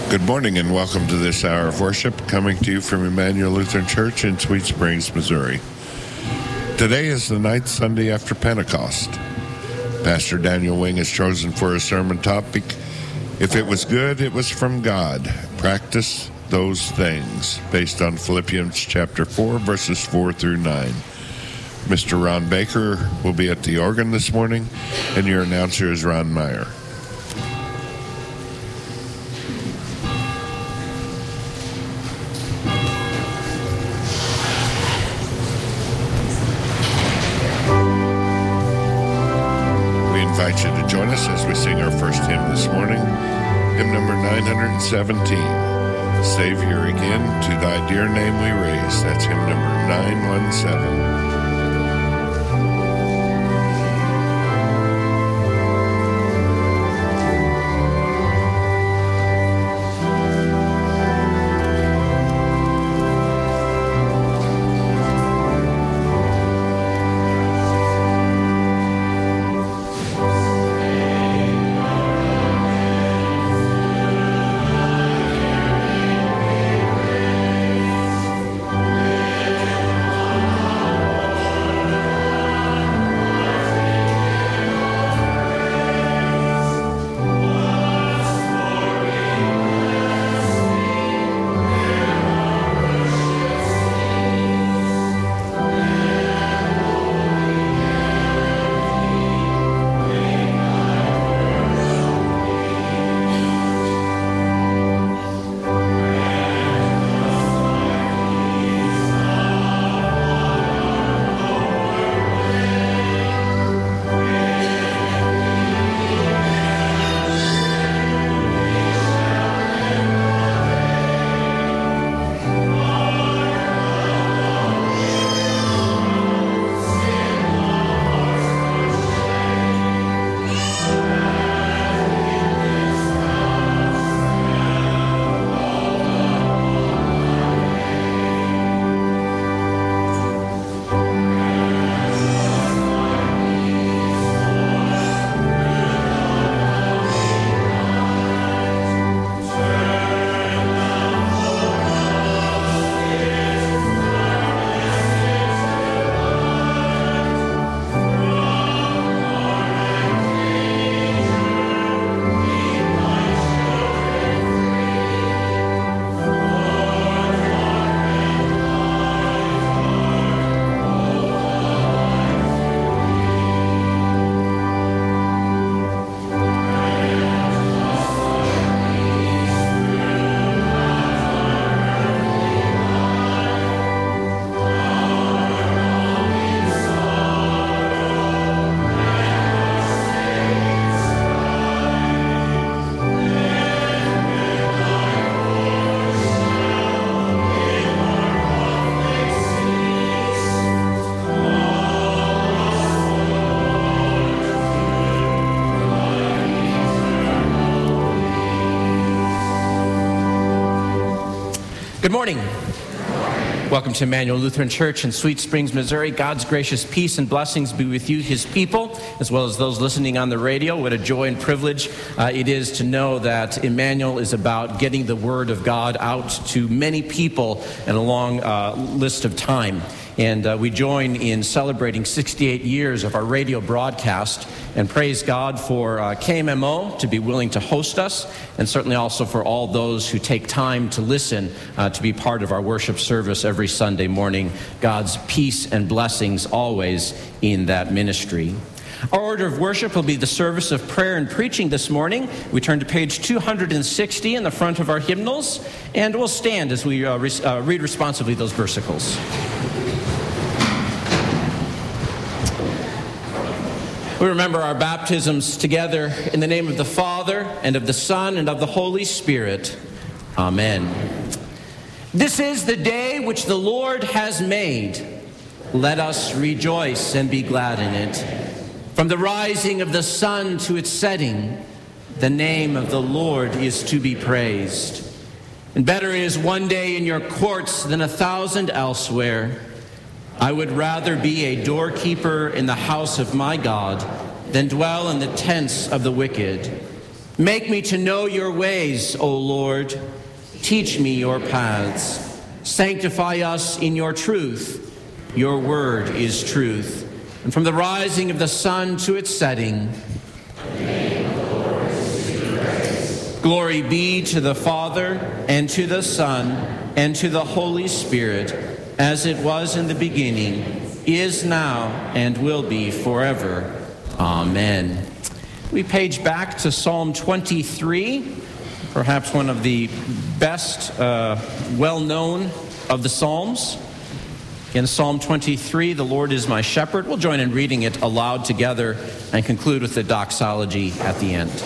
Good morning and welcome to this hour of worship coming to you from Emmanuel Lutheran Church in Sweet Springs, Missouri. Today is the ninth Sunday after Pentecost. Pastor Daniel Wing has chosen for his sermon topic, If It Was Good, It Was From God. Practice those things, based on Philippians chapter 4, verses 4 through 9. Mr. Ron Baker will be at the organ this morning, and your announcer is Ron Meyer. I invite you to join us as we sing our first hymn this morning, hymn number 917, Savior Again, to Thy Dear Name We Raise. That's hymn number 917. Good morning. Welcome to Emmanuel Lutheran Church in Sweet Springs, Missouri. God's gracious peace and blessings be with you, His people, as well as those listening on the radio. What a joy and privilege it is to know that Emmanuel is about getting the Word of God out to many people in a long list of time. And we join in celebrating 68 years of our radio broadcast and praise God for KMMO to be willing to host us, and certainly also for all those who take time to listen to be part of our worship service every Sunday morning. God's peace and blessings always in that ministry. Our order of worship will be the service of prayer and preaching this morning. We turn to page 260 in the front of our hymnals, and we'll stand as we read responsively those versicles. We remember our baptisms together in the name of the Father, and of the Son, and of the Holy Spirit. Amen. This is the day which the Lord has made. Let us rejoice and be glad in it. From the rising of the sun to its setting, the name of the Lord is to be praised. And better is one day in your courts than 1,000 elsewhere. I would rather be a doorkeeper in the house of my God than dwell in the tents of the wicked. Make me to know your ways, O Lord. Teach me your paths. Sanctify us in your truth. Your word is truth. And from the rising of the sun to its setting, glory be to the Father, and to the Son, and to the Holy Spirit, as it was in the beginning, is now, and will be forever. Amen. We page back to Psalm 23, perhaps one of the best well-known of the Psalms. In Psalm 23, the Lord is my shepherd. We'll join in reading it aloud together and conclude with the doxology at the end.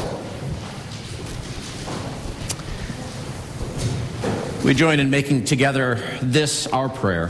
We join in making together this our prayer.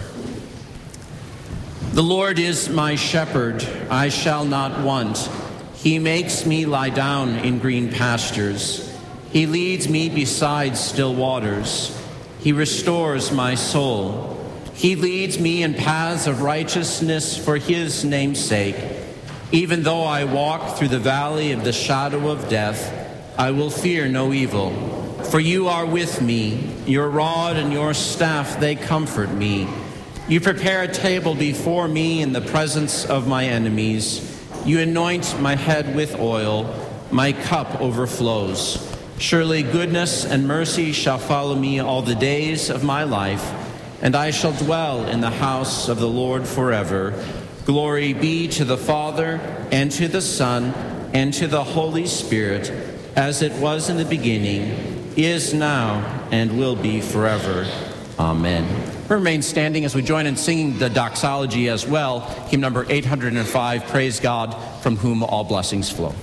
The Lord is my shepherd, I shall not want. He makes me lie down in green pastures. He leads me beside still waters. He restores my soul. He leads me in paths of righteousness for his name's sake. Even though I walk through the valley of the shadow of death, I will fear no evil. For you are with me. Your rod and your staff, they comfort me. You prepare a table before me in the presence of my enemies. You anoint my head with oil. My cup overflows. Surely goodness and mercy shall follow me all the days of my life, and I shall dwell in the house of the Lord forever. Glory be to the Father, and to the Son, and to the Holy Spirit, as it was in the beginning, is now, and will be forever. Amen. Remain standing as we join in singing the doxology as well. Hymn number 805, Praise God, from whom all blessings flow.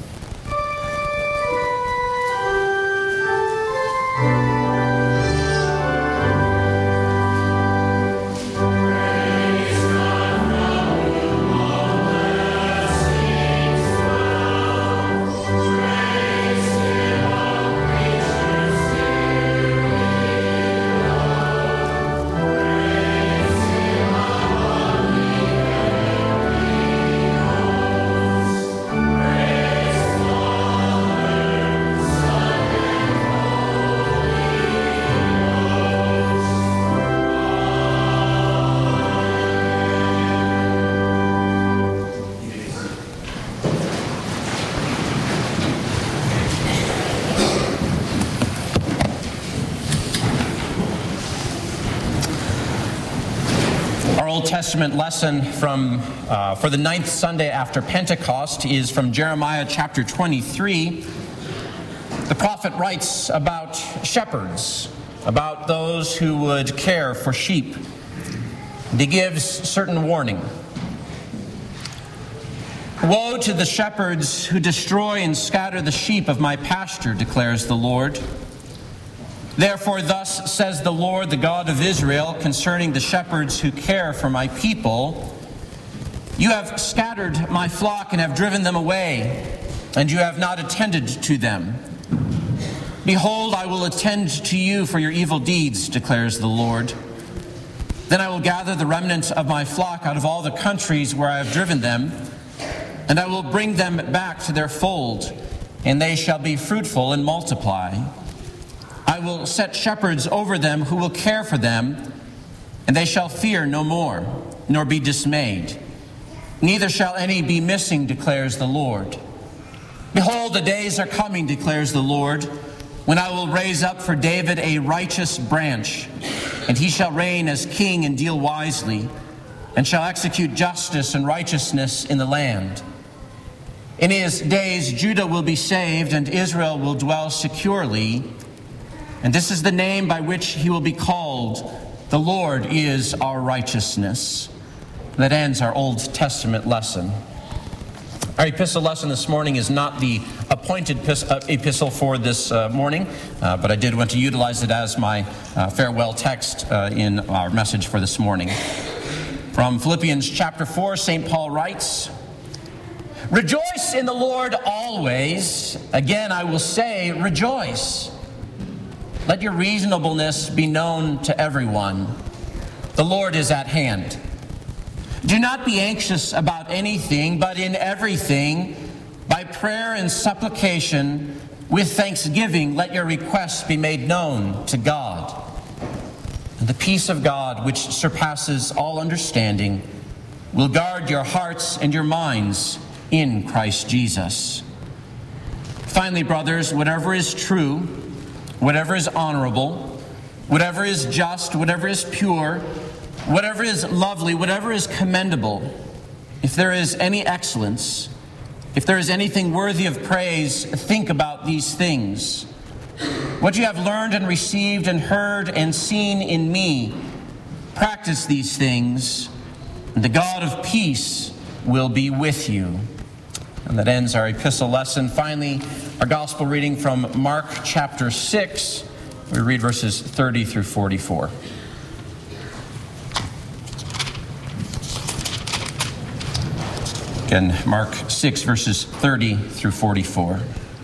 Old Testament lesson for the ninth Sunday after Pentecost is from Jeremiah chapter 23. The prophet writes about shepherds, about those who would care for sheep. And he gives certain warning. Woe to the shepherds who destroy and scatter the sheep of my pasture, declares the Lord. Therefore, thus says the Lord, the God of Israel, concerning the shepherds who care for my people, you have scattered my flock and have driven them away, and you have not attended to them. Behold, I will attend to you for your evil deeds, declares the Lord. Then I will gather the remnant of my flock out of all the countries where I have driven them, and I will bring them back to their fold, and they shall be fruitful and multiply. I will set shepherds over them who will care for them, and they shall fear no more, nor be dismayed. Neither shall any be missing, declares the Lord. Behold, the days are coming, declares the Lord, when I will raise up for David a righteous branch, and he shall reign as king and deal wisely, and shall execute justice and righteousness in the land. In his days Judah will be saved, and Israel will dwell securely. And this is the name by which he will be called. The Lord is our righteousness. That ends our Old Testament lesson. Our epistle lesson this morning is not the appointed epistle for this morning, but I did want to utilize it as my farewell text in our message for this morning. From Philippians chapter 4, St. Paul writes, "Rejoice in the Lord always. Again, I will say, rejoice. Let your reasonableness be known to everyone. The Lord is at hand. Do not be anxious about anything, but in everything, by prayer and supplication, With thanksgiving, let your requests be made known to God. And the peace of God, which surpasses all understanding, will guard your hearts and your minds in Christ Jesus. Finally, brothers, whatever is true, whatever is honorable, whatever is just, whatever is pure, whatever is lovely, whatever is commendable, if there is any excellence, if there is anything worthy of praise, think about these things. What you have learned and received and heard and seen in me, practice these things, and the God of peace will be with you. And that ends our epistle lesson. Finally, our gospel reading from Mark chapter 6. We read verses 30 through 44. Again, Mark 6, verses 30 through 44.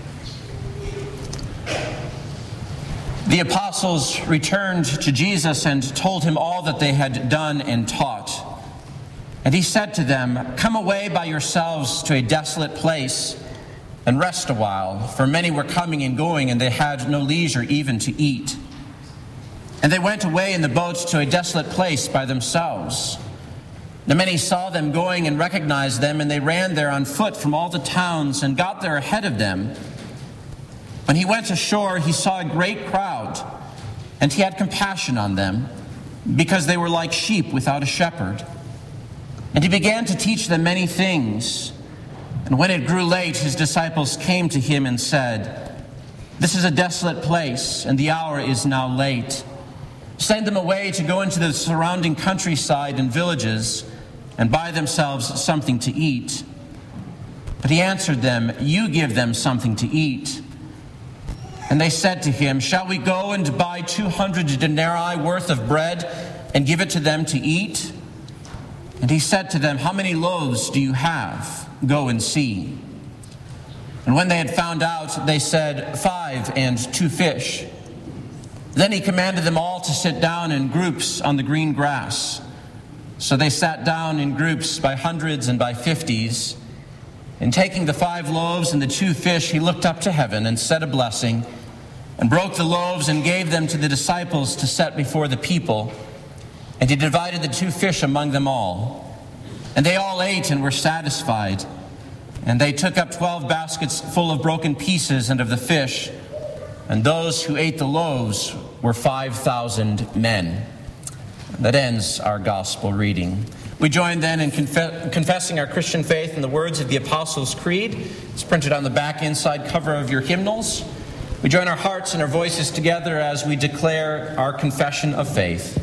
The apostles returned to Jesus and told him all that they had done and taught. And he said to them, "Come away by yourselves to a desolate place and rest a while, for many were coming and going, and they had no leisure even to eat." And they went away in the boat to a desolate place by themselves. Now many saw them going and recognized them, and they ran there on foot from all the towns and got there ahead of them. When he went ashore, he saw a great crowd, and he had compassion on them, because they were like sheep without a shepherd. And he began to teach them many things. And when it grew late, his disciples came to him and said, "This is a desolate place, and the hour is now late. Send them away to go into the surrounding countryside and villages and buy themselves something to eat." But he answered them, "You give them something to eat." And they said to him, "Shall we go and buy 200 denarii worth of bread and give it to them to eat?" And he said to them, "How many loaves do you have? Go and see." And when they had found out, they said, 5 and 2 fish. Then he commanded them all to sit down in groups on the green grass. So they sat down in groups by hundreds and by 50s. And taking the 5 loaves and the 2 fish, he looked up to heaven and said a blessing, and broke the loaves and gave them to the disciples to set before the people. And he divided the 2 fish among them all. And they all ate and were satisfied. And they took up 12 baskets full of broken pieces and of the fish. And those who ate the loaves were 5,000 men. That ends our gospel reading. We join then in confessing our Christian faith in the words of the Apostles' Creed. It's printed on the back inside cover of your hymnals. We join our hearts and our voices together as we declare our confession of faith.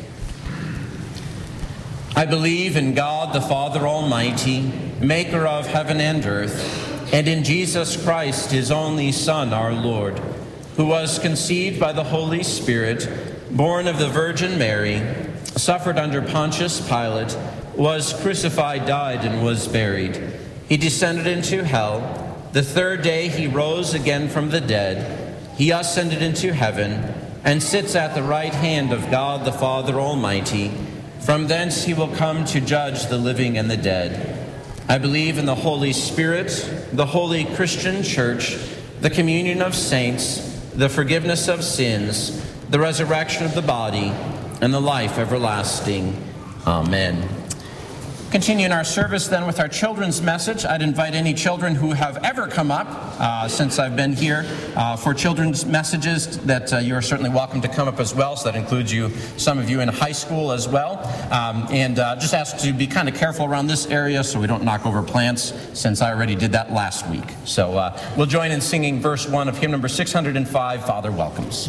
I believe in God the Father Almighty, maker of heaven and earth, and in Jesus Christ, his only Son, our Lord, who was conceived by the Holy Spirit, born of the Virgin Mary, suffered under Pontius Pilate, was crucified, died, and was buried. He descended into hell. The third day he rose again from the dead. He ascended into heaven and sits at the right hand of God the Father Almighty. From thence he will come to judge the living and the dead. I believe in the Holy Spirit, the holy Christian Church, the communion of saints, the forgiveness of sins, the resurrection of the body, and the life everlasting. Amen. Continuing our service then with our children's message. I'd invite any children who have ever come up since I've been here for children's messages that you are certainly welcome to come up as well. So that includes some of you in high school as well. And just ask to be kind of careful around this area so we don't knock over plants, since I already did that last week. So we'll join in singing verse 1 of hymn number 605, Father Welcomes.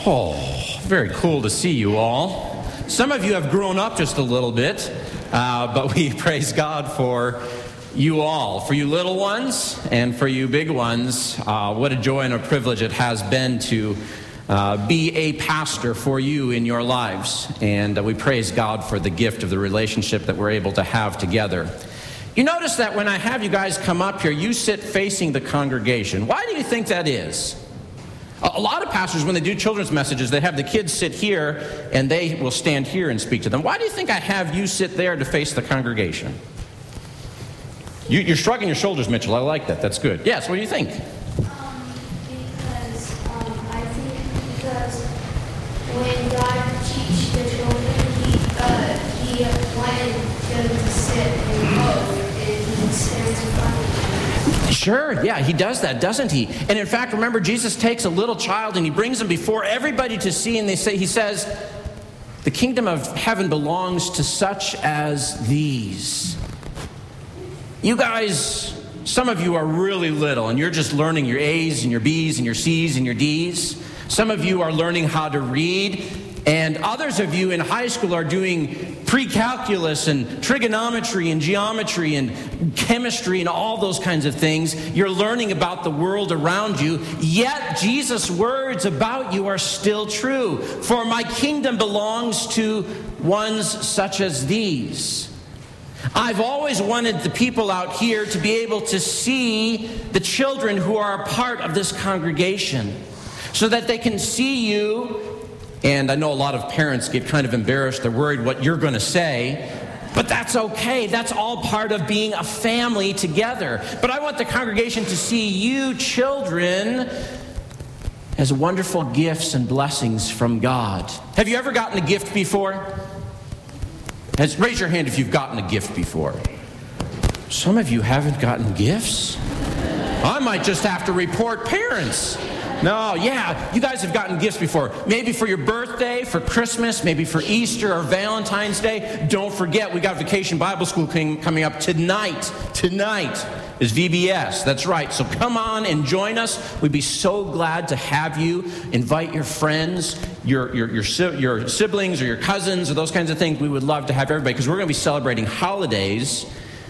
Oh, very cool to see you all. Some of you have grown up just a little bit, but we praise God for you all. For you little ones and for you big ones, what a joy and a privilege it has been to be a pastor for you in your lives. And we praise God for the gift of the relationship that we're able to have together. You notice that when I have you guys come up here, you sit facing the congregation. Why do you think that is? A lot of pastors, when they do children's messages, they have the kids sit here and they will stand here and speak to them. Why do you think I have you sit there to face the congregation? You're shrugging your shoulders, Mitchell. I like that. That's good. Yes, what do you think? I think when God teaches the children, he wanted them to sit in both, and he stands in front of them. Sure, yeah, he does that, doesn't he? And in fact, remember, Jesus takes a little child and he brings him before everybody to see, and he says, the kingdom of heaven belongs to such as these. You guys, some of you are really little, and you're just learning your A's and your B's and your C's and your D's. Some of you are learning how to read, and others of you in high school are doing pre-calculus and trigonometry and geometry and chemistry and all those kinds of things. You're learning about the world around you, yet Jesus' words about you are still true. For my kingdom belongs to ones such as these. I've always wanted the people out here to be able to see the children who are a part of this congregation so that they can see you. And I know a lot of parents get kind of embarrassed. They're worried what you're going to say. But that's okay. That's all part of being a family together. But I want the congregation to see you children as wonderful gifts and blessings from God. Have you ever gotten a gift before? Raise your hand if you've gotten a gift before. Some of you haven't gotten gifts. I might just have to report parents. No, yeah, you guys have gotten gifts before. Maybe for your birthday, for Christmas, maybe for Easter or Valentine's Day. Don't forget, we got Vacation Bible School coming up tonight. Tonight is VBS. That's right. So come on and join us. We'd be so glad to have you. Invite your friends, your siblings or your cousins or those kinds of things. We would love to have everybody because we're going to be celebrating holidays.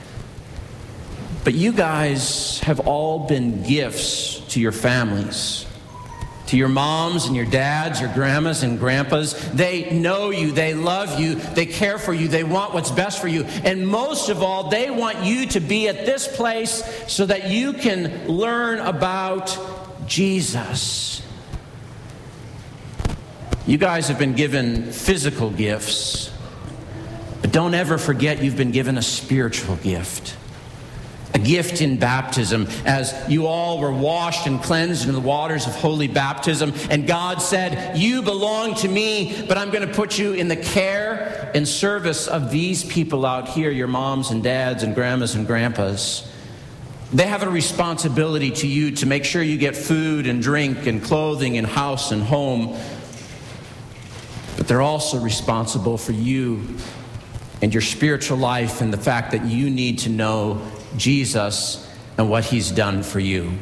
But you guys have all been gifts to your families. To your moms and your dads, your grandmas and grandpas. They know you, they love you, they care for you, they want what's best for you. And most of all, they want you to be at this place so that you can learn about Jesus. You guys have been given physical gifts, but don't ever forget you've been given a spiritual gift. A gift in baptism, as you all were washed and cleansed in the waters of holy baptism. And God said, you belong to me, but I'm going to put you in the care and service of these people out here, your moms and dads and grandmas and grandpas. They have a responsibility to you to make sure you get food and drink and clothing and house and home. But they're also responsible for you and your spiritual life and the fact that you need to know Jesus and what he's done for you.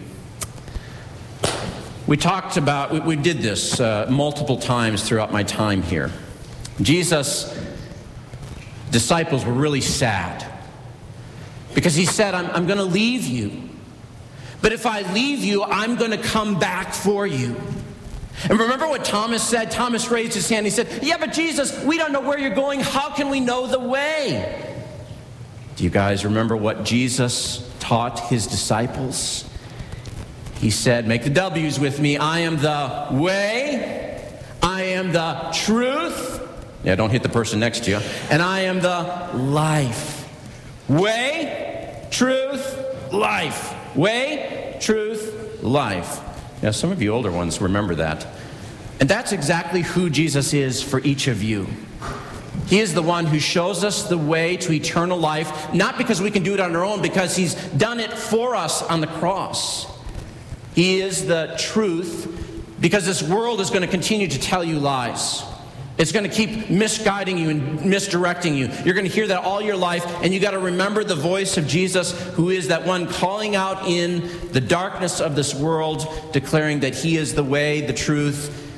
We did this multiple times throughout my time here. Jesus' disciples were really sad because he said, I'm going to leave you. But if I leave you, I'm going to come back for you. And remember what Thomas said? Thomas raised his hand. He said, yeah, but Jesus, we don't know where you're going. How can we know the way? Do you guys remember what Jesus taught his disciples? He said, make the W's with me. I am the way. I am the truth. Yeah, don't hit the person next to you. And I am the life. Way, truth, life. Way, truth, life. Now, some of you older ones remember that. And that's exactly who Jesus is for each of you. He is the one who shows us the way to eternal life, not because we can do it on our own, because he's done it for us on the cross. He is the truth, because this world is going to continue to tell you lies. It's going to keep misguiding you and misdirecting you. You're going to hear that all your life, and you got to remember the voice of Jesus, who is that one calling out in the darkness of this world, declaring that he is the way, the truth,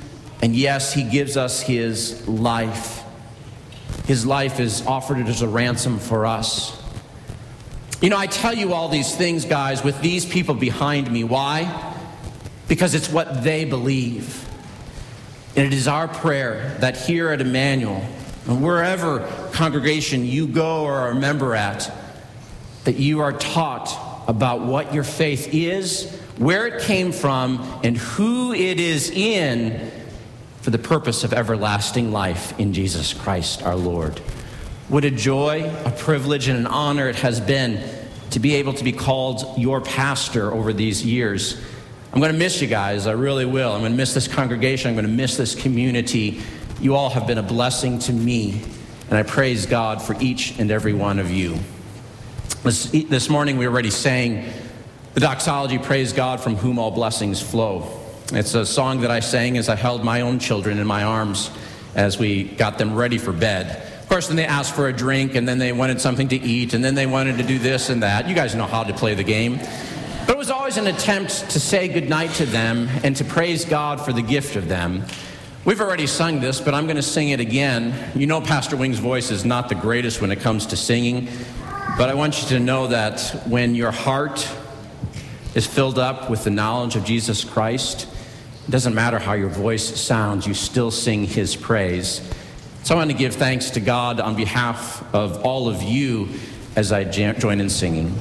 And yes, he gives us his life. His life is offered as a ransom for us. You know, I tell you all these things, guys, with these people behind me. Why? Because it's what they believe. And it is our prayer that here at Emmanuel, and wherever congregation you go or are a member at, that you are taught about what your faith is, where it came from, and who it is in for the purpose of everlasting life in Jesus Christ our Lord. What a joy, a privilege, and an honor it has been to be able to be called your pastor over these years. I'm going to miss you guys, I really will. I'm going to miss this congregation, I'm going to miss this community. You all have been a blessing to me, and I praise God for each and every one of you. This morning we already sang the doxology, Praise God from whom all blessings flow. It's a song that I sang as I held my own children in my arms as we got them ready for bed. Of course, then they asked for a drink, and then they wanted something to eat, and then they wanted to do this and that. You guys know how to play the game. But it was always an attempt to say goodnight to them and to praise God for the gift of them. We've already sung this, but I'm going to sing it again. You know Pastor Wing's voice is not the greatest when it comes to singing, but I want you to know that when your heart is filled up with the knowledge of Jesus Christ, it doesn't matter how your voice sounds, you still sing his praise. So I want to give thanks to God on behalf of all of you as I join in singing.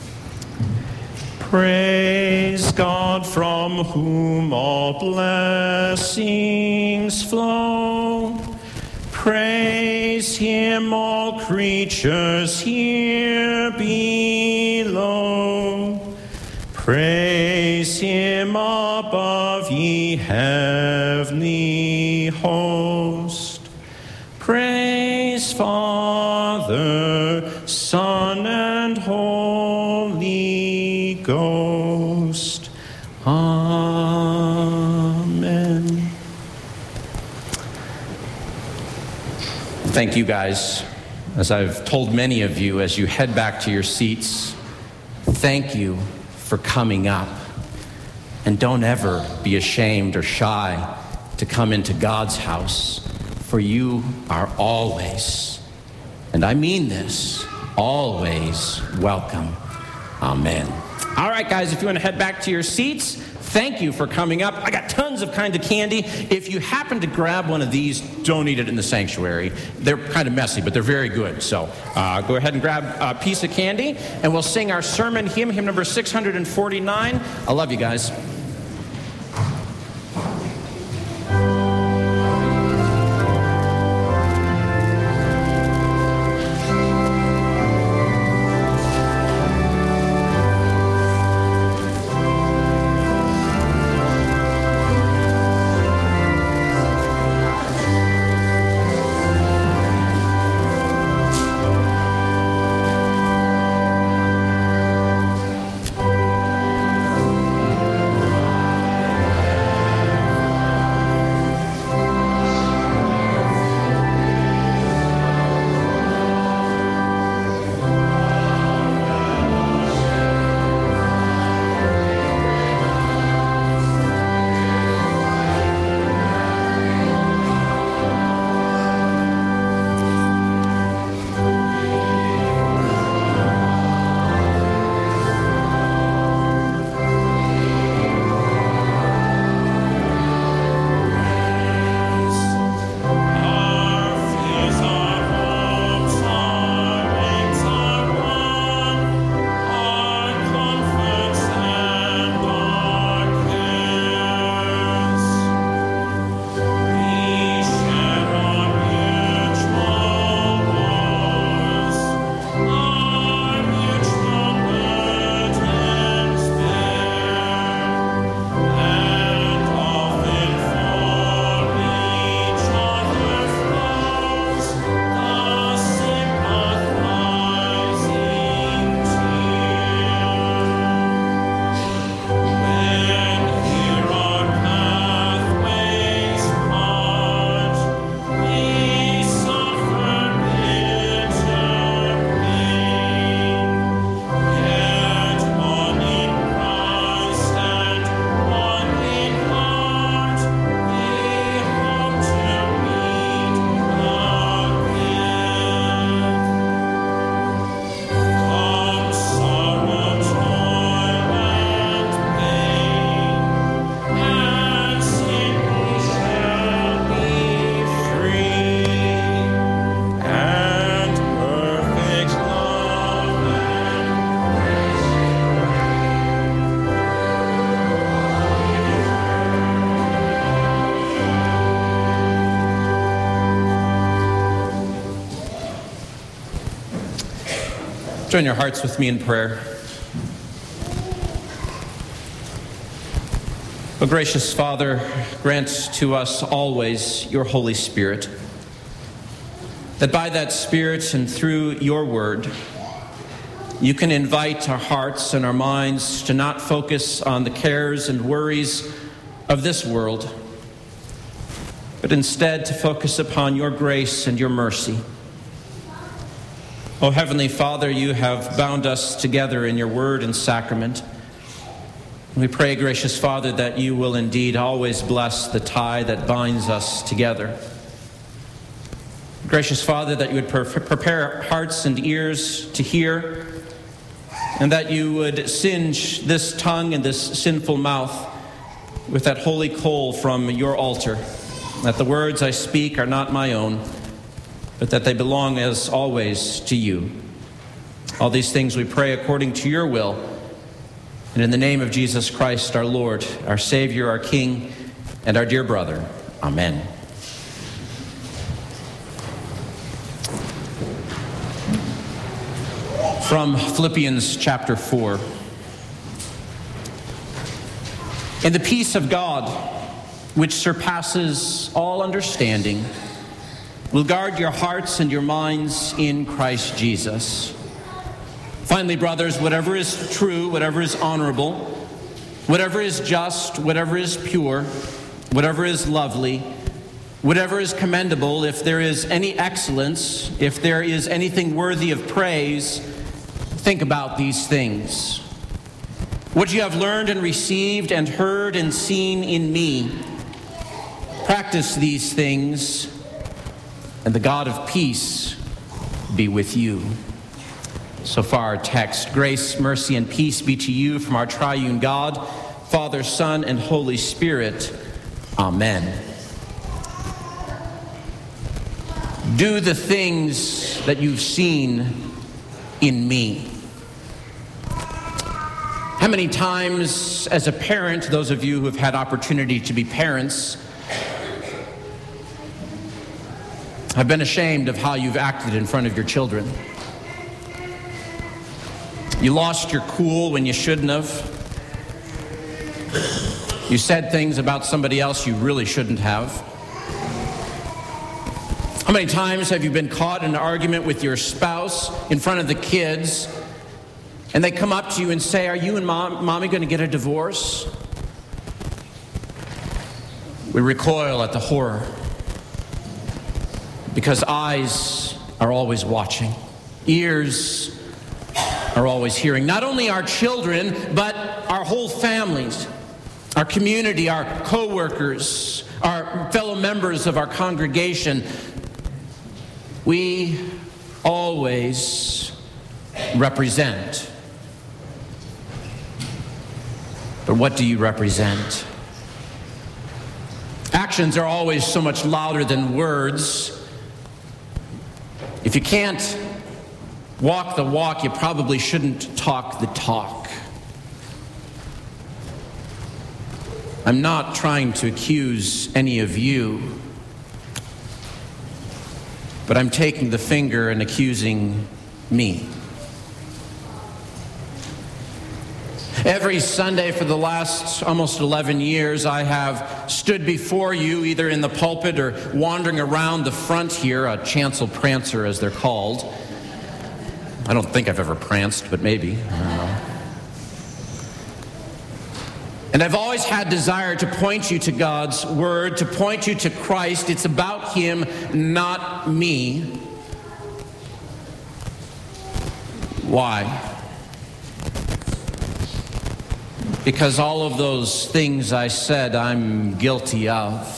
Praise God from whom all blessings flow. Praise him, all creatures here below. Praise him above, ye heavenly host. Praise Father, Son, and Holy Ghost. Amen. Thank you, guys. As I've told many of you, as you head back to your seats, thank you for coming up. And don't ever be ashamed or shy to come into God's house, for you are always, and I mean this, always welcome. Amen. All right, guys, if you want to head back to your seats, thank you for coming up. I got tons of kind of candy. If you happen to grab one of these, don't eat it in the sanctuary. They're kind of messy, but they're very good. So go ahead and grab a piece of candy, and we'll sing our sermon hymn number 649. I love you guys. Join your hearts with me in prayer. O gracious Father, grant to us always your Holy Spirit, that by that Spirit and through your word, you can invite our hearts and our minds to not focus on the cares and worries of this world, but instead to focus upon your grace and your mercy. O Heavenly Father, you have bound us together in your word and sacrament. We pray, gracious Father, that you will indeed always bless the tie that binds us together. Gracious Father, that you would prepare hearts and ears to hear, and that you would singe this tongue and this sinful mouth with that holy coal from your altar, that the words I speak are not my own, but that they belong as always to you. All these things we pray according to your will, and in the name of Jesus Christ, our Lord, our Savior, our King, and our dear brother. Amen. From Philippians chapter 4. And the peace of God, which surpasses all understanding, will guard your hearts and your minds in Christ Jesus. Finally, brothers, whatever is true, whatever is honorable, whatever is just, whatever is pure, whatever is lovely, whatever is commendable, if there is any excellence, if there is anything worthy of praise, think about these things. What you have learned and received and heard and seen in me, practice these things, and the God of peace be with you. So far our text. Grace, mercy, and peace be to you from our triune God, Father, Son, and Holy Spirit. Amen. Do the things that you've seen in me. How many times as a parent, those of you who have had opportunity to be parents, have been ashamed of how you've acted in front of your children? You lost your cool when you shouldn't have. You said things about somebody else you really shouldn't have. How many times have you been caught in an argument with your spouse in front of the kids, and they come up to you and say, "Are you and mommy going to get a divorce?" We recoil at the horror, because eyes are always watching, ears are always hearing. Not only our children, but our whole families, our community, our co-workers, our fellow members of our congregation. We always represent. But what do you represent? Actions are always so much louder than words. If you can't walk the walk, you probably shouldn't talk the talk. I'm not trying to accuse any of you, but I'm taking the finger and accusing me. Every Sunday for the last almost 11 years, I have stood before you, either in the pulpit or wandering around the front here, a chancel prancer as they're called. I don't think I've ever pranced, but maybe. I don't know. And I've always had desire to point you to God's Word, to point you to Christ. It's about Him, not me. Why? Because all of those things I said, I'm guilty of.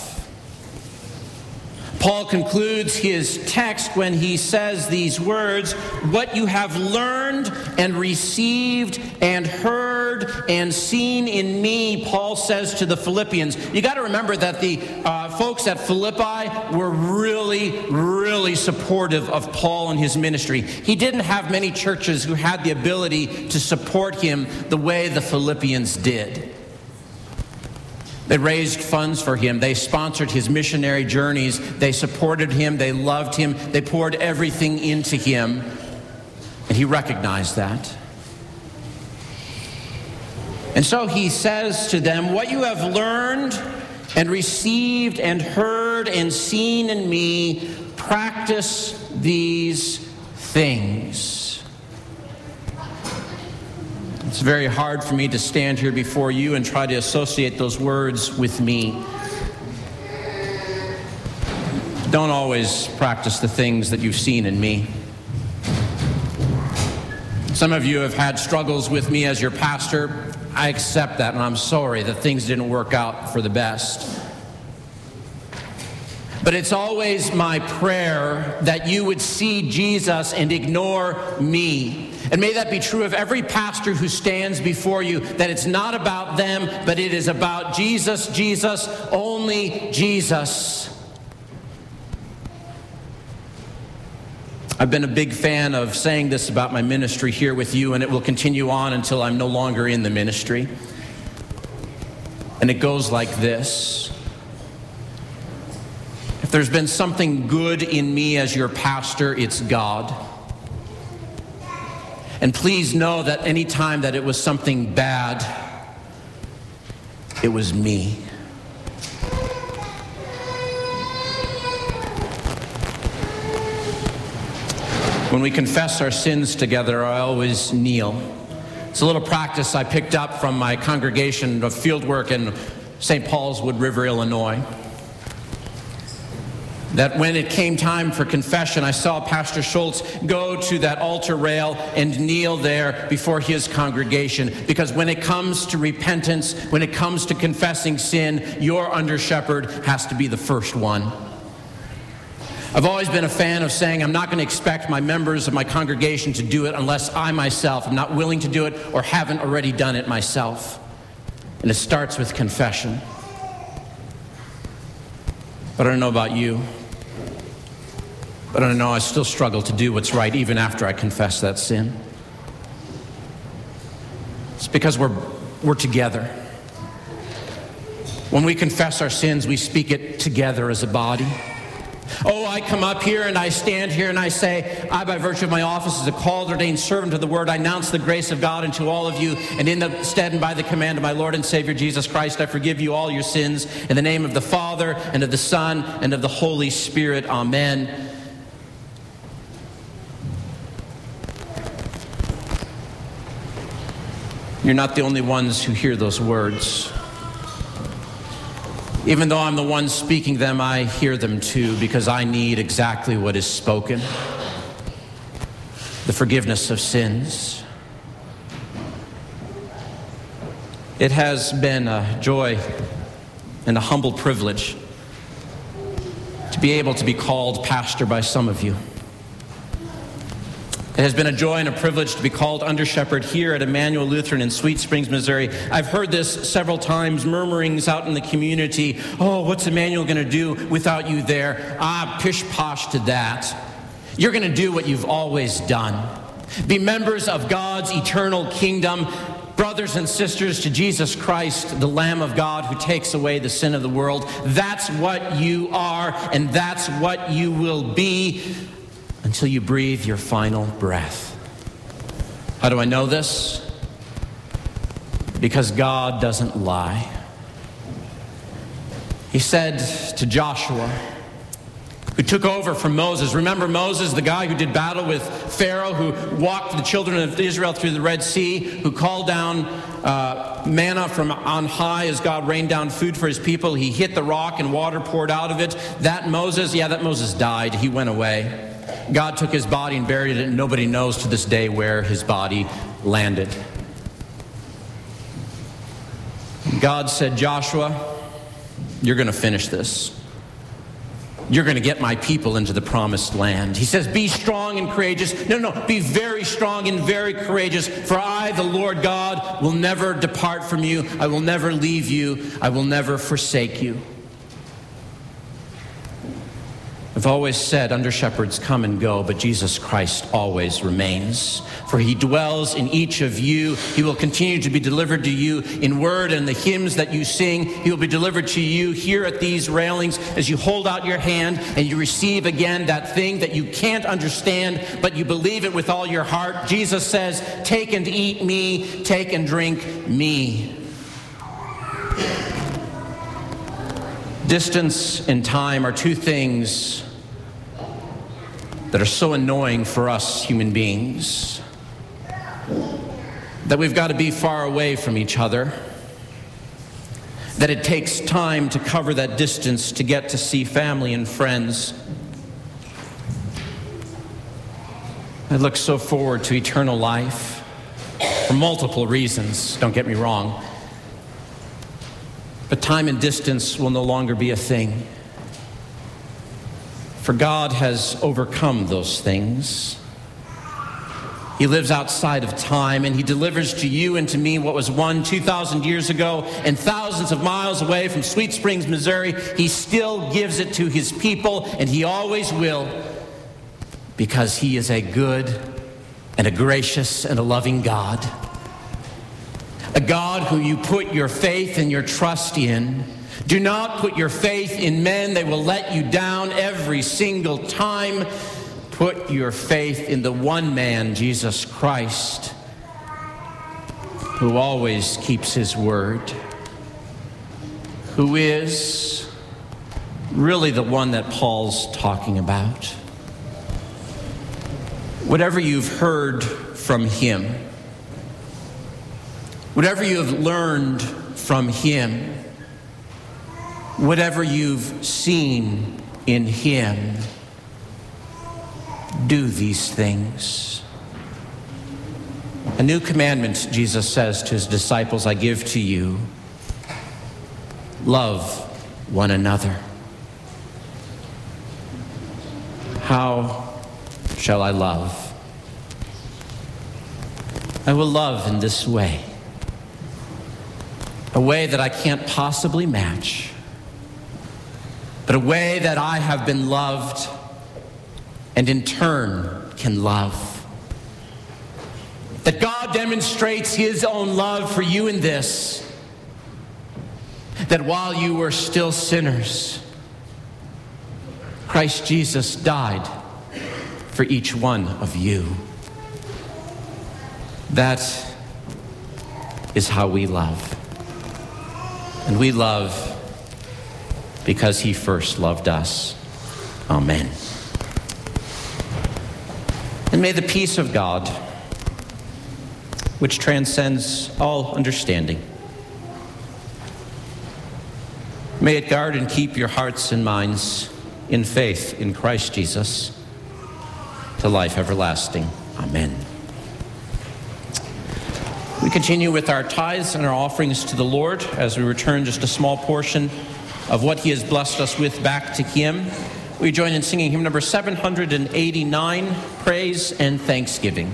Paul concludes his text when he says these words, "What you have learned and received and heard and seen in me," Paul says to the Philippians. You got to remember that the folks at Philippi were really supportive of Paul and his ministry. He didn't have many churches who had the ability to support him the way the Philippians did. They raised funds for him. They sponsored his missionary journeys. They supported him. They loved him. They poured everything into him. And he recognized that. And so he says to them, what you have learned and received and heard and seen in me, practice these things. It's very hard for me to stand here before you and try to associate those words with me. Don't always practice the things that you've seen in me. Some of you have had struggles with me as your pastor. I accept that, and I'm sorry that things didn't work out for the best. But it's always my prayer that you would see Jesus and ignore me. And may that be true of every pastor who stands before you, that it's not about them, but it is about Jesus, Jesus, only Jesus. I've been a big fan of saying this about my ministry here with you, and it will continue on until I'm no longer in the ministry. And it goes like this. If there's been something good in me as your pastor, it's God. And please know that any time that it was something bad, it was me. When we confess our sins together, I always kneel. It's a little practice I picked up from my congregation of fieldwork in St. Paul's Wood River, Illinois. That when it came time for confession, I saw Pastor Schultz go to that altar rail and kneel there before his congregation. Because when it comes to repentance, when it comes to confessing sin, your under-shepherd has to be the first one. I've always been a fan of saying I'm not going to expect my members of my congregation to do it unless I myself am not willing to do it or haven't already done it myself. And it starts with confession. But I don't know about you. But I know I still struggle to do what's right even after I confess that sin. It's because we're together. When we confess our sins, we speak it together as a body. Oh, I come up here and I stand here and I say, I, by virtue of my office as a called, ordained servant of the word, I announce the grace of God unto all of you, and in the stead and by the command of my Lord and Savior Jesus Christ, I forgive you all your sins in the name of the Father and of the Son and of the Holy Spirit. Amen. You're not the only ones who hear those words. Even though I'm the one speaking them, I hear them too, because I need exactly what is spoken. The forgiveness of sins. It has been a joy and a humble privilege to be able to be called pastor by some of you. It has been a joy and a privilege to be called under-shepherd here at Emmanuel Lutheran in Sweet Springs, Missouri. I've heard this several times, murmurings out in the community. Oh, what's Emmanuel going to do without you there? Pish-posh to that. You're going to do what you've always done. Be members of God's eternal kingdom, brothers and sisters to Jesus Christ, the Lamb of God who takes away the sin of the world. That's what you are, and that's what you will be until you breathe your final breath. How do I know this? Because God doesn't lie. He said to Joshua, who took over from Moses. Remember Moses, the guy who did battle with Pharaoh, who walked the children of Israel through the Red Sea, who called down manna from on high as God rained down food for his people. He hit the rock and water poured out of it. That Moses died. He went away. God took his body and buried it, and nobody knows to this day where his body landed. God said, Joshua, you're going to finish this. You're going to get my people into the promised land. He says, be strong and courageous. No, be very strong and very courageous. For I, the Lord God, will never depart from you. I will never leave you. I will never forsake you. I've We've always said under-shepherds come and go, but Jesus Christ always remains. For he dwells in each of you. He will continue to be delivered to you in word and the hymns that you sing. He will be delivered to you here at these railings as you hold out your hand and you receive again that thing that you can't understand, but you believe it with all your heart. Jesus says, take and eat me, take and drink me. Distance and time are two things that are so annoying for us human beings that we've got to be far away from each other, that it takes time to cover that distance to get to see family and friends. I look so forward to eternal life for multiple reasons, don't get me wrong. But time and distance will no longer be a thing. For God has overcome those things. He lives outside of time, and he delivers to you and to me what was won 2,000 years ago and thousands of miles away from Sweet Springs, Missouri. He still gives it to his people, and he always will, because he is a good and a gracious and a loving God. A God who you put your faith and your trust in. Do not put your faith in men. They will let you down every single time. Put your faith in the one man, Jesus Christ, who always keeps his word, who is really the one that Paul's talking about. Whatever you've heard from him, whatever you have learned from him, whatever you've seen in him, do these things. A new commandment, Jesus says to his disciples, I give to you. Love one another. How shall I love? I will love in this way. A way that I can't possibly match, but a way that I have been loved and in turn can love. That God demonstrates his own love for you in this, that while you were still sinners, Christ Jesus died for each one of you. That is how we love. And we love because he first loved us. Amen. And may the peace of God, which transcends all understanding, may it guard and keep your hearts and minds in faith in Christ Jesus to life everlasting. Amen. We continue with our tithes and our offerings to the Lord as we return just a small portion of what he has blessed us with back to him. We join in singing hymn number 789, Praise and Thanksgiving.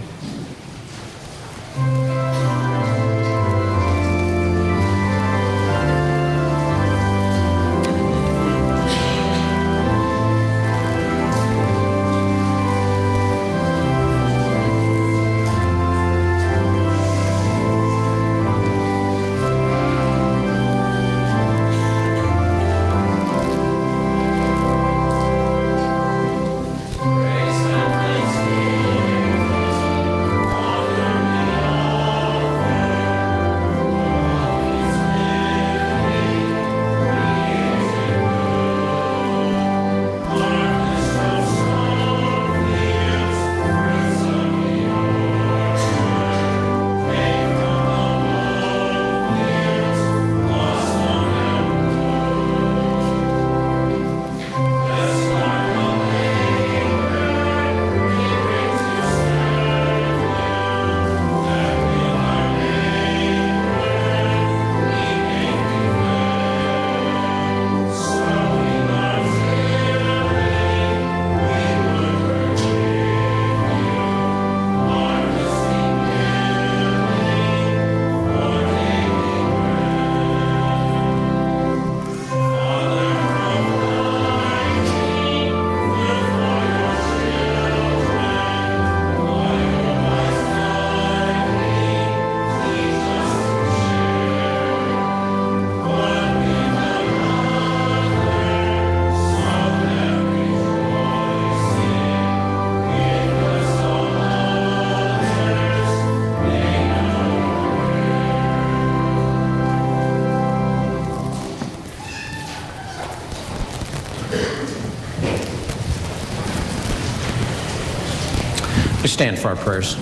We stand for our prayers.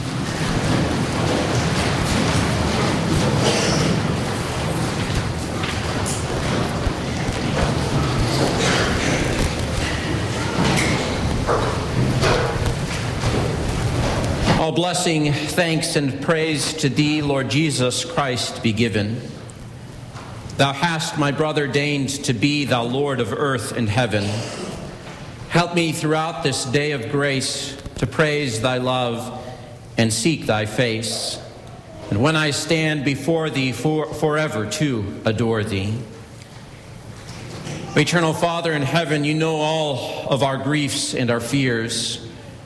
All blessing, thanks, and praise to thee, Lord Jesus Christ, be given. Thou hast, my brother, deigned to be thou Lord of earth and heaven. Help me throughout this day of grace to praise thy love and seek thy face, and when I stand before thee forever to adore thee. Eternal Father in heaven, you know all of our griefs and our fears,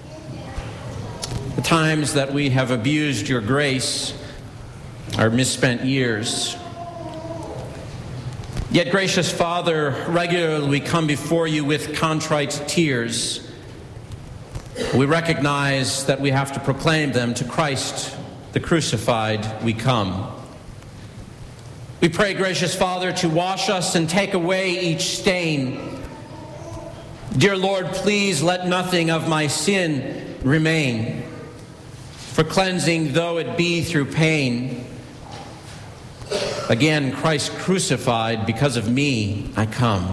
the times that we have abused your grace, our misspent years. Yet, gracious Father, regularly we come before you with contrite tears. We recognize that we have to proclaim them. To Christ, the crucified, we come. We pray, gracious Father, to wash us and take away each stain. Dear Lord, please let nothing of my sin remain. For cleansing, though it be through pain, again, Christ crucified, because of me, I come.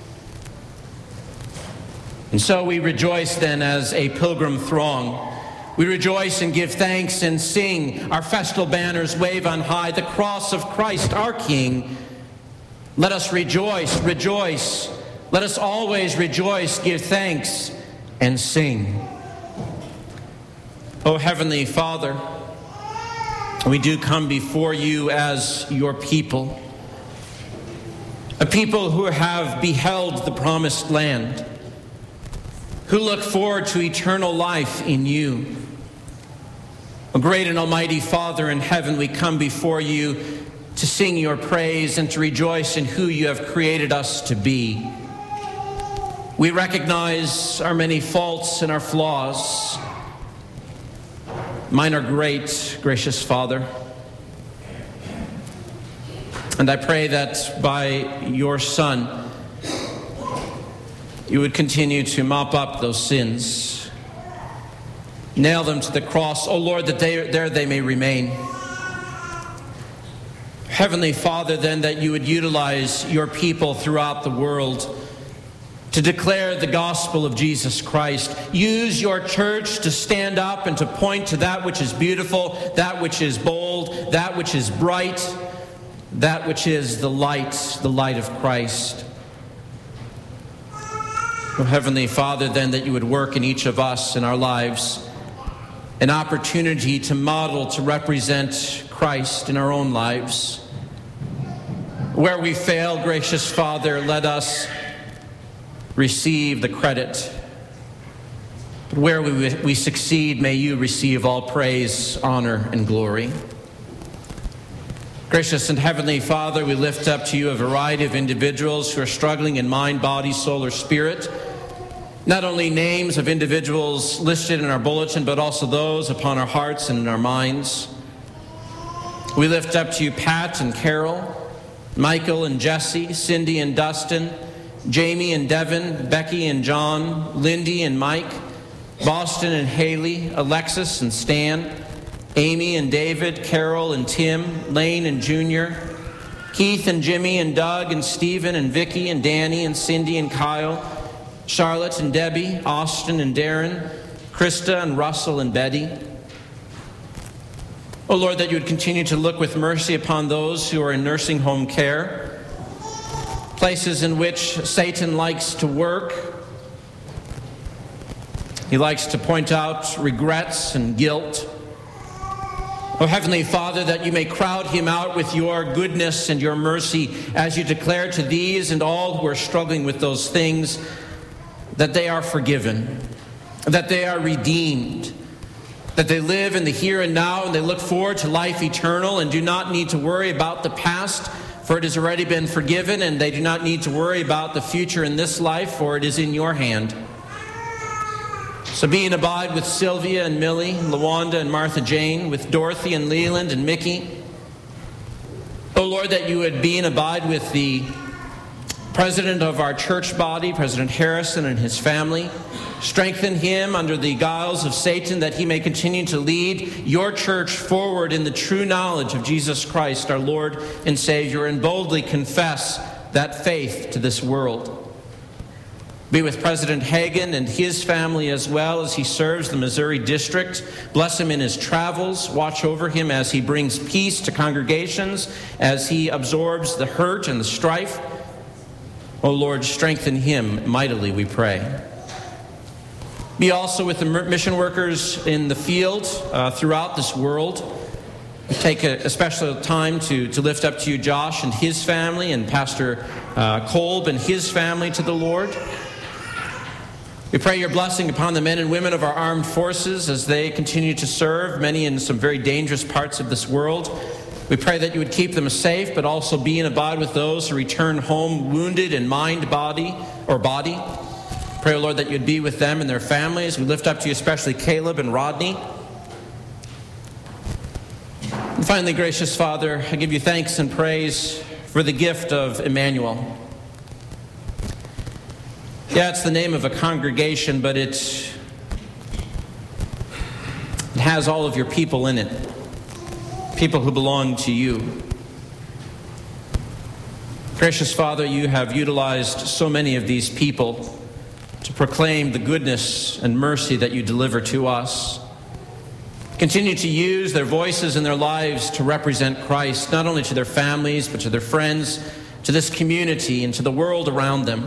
And so we rejoice then as a pilgrim throng. We rejoice and give thanks and sing. Our festal banners wave on high the cross of Christ our King. Let us rejoice, rejoice. Let us always rejoice, give thanks, and sing. O Heavenly Father, we do come before you as your people, a people who have beheld the promised land, who look forward to eternal life in you. O great and almighty Father in heaven, we come before you to sing your praise and to rejoice in who you have created us to be. We recognize our many faults and our flaws. Mine are great, gracious Father. And I pray that by your Son, you would continue to mop up those sins. Nail them to the cross, O Lord, that there they may remain. Heavenly Father, then, that you would utilize your people throughout the world to declare the gospel of Jesus Christ. Use your church to stand up and to point to that which is beautiful, that which is bold, that which is bright, that which is the light of Christ. Oh, Heavenly Father, then, that you would work in each of us in our lives an opportunity to model, to represent Christ in our own lives. Where we fail, gracious Father, let us receive the credit. But where we succeed, may you receive all praise, honor, and glory. Gracious and Heavenly Father, we lift up to you a variety of individuals who are struggling in mind, body, soul, or spirit. Not only names of individuals listed in our bulletin, but also those upon our hearts and in our minds. We lift up to you Pat and Carol, Michael and Jesse, Cindy and Dustin, Jamie and Devin, Becky and John, Lindy and Mike, Boston and Haley, Alexis and Stan, Amy and David, Carol and Tim, Lane and Junior, Keith and Jimmy and Doug and Stephen and Vicky and Danny and Cindy and Kyle, Charlotte and Debbie, Austin and Darren, Krista and Russell and Betty. Oh Lord, that you would continue to look with mercy upon those who are in nursing home care, places in which Satan likes to work. He likes to point out regrets and guilt. Oh, Heavenly Father, that you may crowd him out with your goodness and your mercy as you declare to these and all who are struggling with those things that they are forgiven, that they are redeemed, that they live in the here and now and they look forward to life eternal and do not need to worry about the past, for it has already been forgiven, and they do not need to worry about the future in this life, for it is in your hand. So be and abide with Sylvia and Millie, LaWanda and Martha Jane, with Dorothy and Leland and Mickey. Oh Lord, that you would be and abide with the President of our church body, President Harrison, and his family. Strengthen him under the guiles of Satan, that he may continue to lead your church forward in the true knowledge of Jesus Christ, our Lord and Savior, and boldly confess that faith to this world. Be with President Hagan and his family as well as he serves the Missouri District. Bless him in his travels. Watch over him as he brings peace to congregations, as he absorbs the hurt and the strife. O Lord, strengthen him mightily, we pray. Be also with the mission workers in the field throughout this world. We take a special time to lift up to you Josh and his family, and Pastor Kolb and his family to the Lord. We pray your blessing upon the men and women of our armed forces as they continue to serve, many in some very dangerous parts of this world. We pray that you would keep them safe, but also be and abide with those who return home wounded in mind, body. Pray, O Lord, that you'd be with them and their families. We lift up to you especially Caleb and Rodney. And finally, gracious Father, I give you thanks and praise for the gift of Emmanuel. Yeah, it's the name of a congregation, but it has all of your people in it. People who belong to you. Gracious Father, you have utilized so many of these people to proclaim the goodness and mercy that you deliver to us. Continue to use their voices and their lives to represent Christ, not only to their families, but to their friends, to this community, and to the world around them.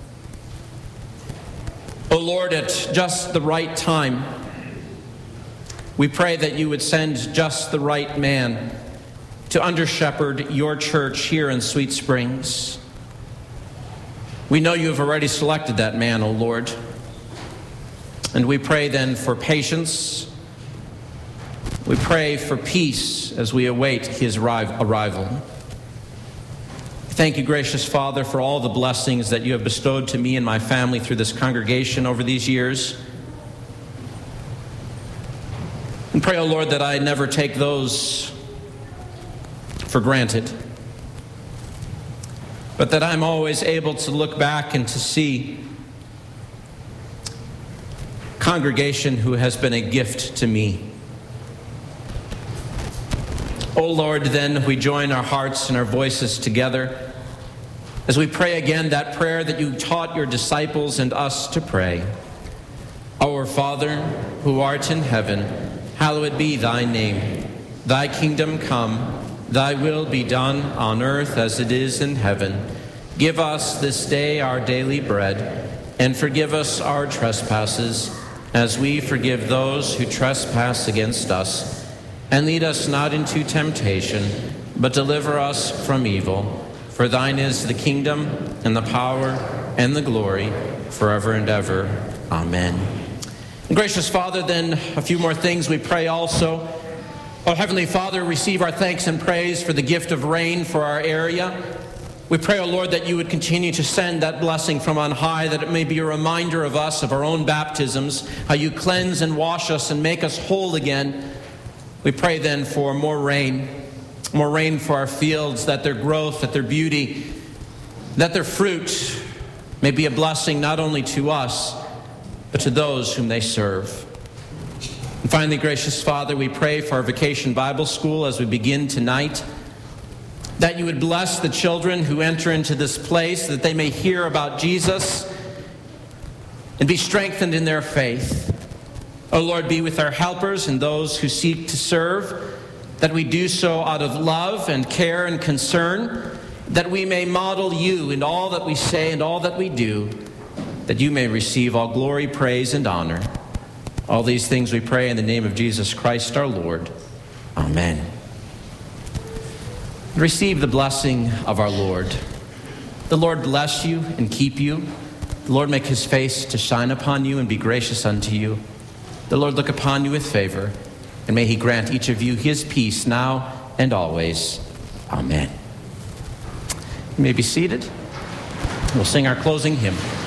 O Lord, at just the right time, we pray that you would send just the right man to under-shepherd your church here in Sweet Springs. We know you have already selected that man, O Lord. And we pray then for patience. We pray for peace as we await his arrival. Thank you, gracious Father, for all the blessings that you have bestowed to me and my family through this congregation over these years. And pray, O Lord, that I never take those for granted, but that I'm always able to look back and to see a congregation who has been a gift to me. O Lord, then we join our hearts and our voices together as we pray again that prayer that you taught your disciples and us to pray. Our Father, who art in heaven, hallowed be thy name. Thy kingdom come, thy will be done on earth as it is in heaven. Give us this day our daily bread, and forgive us our trespasses, as we forgive those who trespass against us. And lead us not into temptation, but deliver us from evil. For thine is the kingdom, and the power, and the glory, forever and ever. Amen. And gracious Father, then a few more things we pray also. Oh, Heavenly Father, receive our thanks and praise for the gift of rain for our area. We pray, O Lord, that you would continue to send that blessing from on high, that it may be a reminder of us, of our own baptisms, how you cleanse and wash us and make us whole again. We pray then for more rain for our fields, that their growth, that their beauty, that their fruit may be a blessing not only to us, but to those whom they serve. And finally, gracious Father, we pray for our Vacation Bible School as we begin tonight, that you would bless the children who enter into this place, that they may hear about Jesus and be strengthened in their faith. O Lord, be with our helpers and those who seek to serve, that we do so out of love and care and concern, that we may model you in all that we say and all that we do, that you may receive all glory, praise, and honor. All these things we pray in the name of Jesus Christ our Lord. Amen. Receive the blessing of our Lord. The Lord bless you and keep you. The Lord make his face to shine upon you and be gracious unto you. The Lord look upon you with favor, and may he grant each of you his peace now and always. Amen. You may be seated. We'll sing our closing hymn.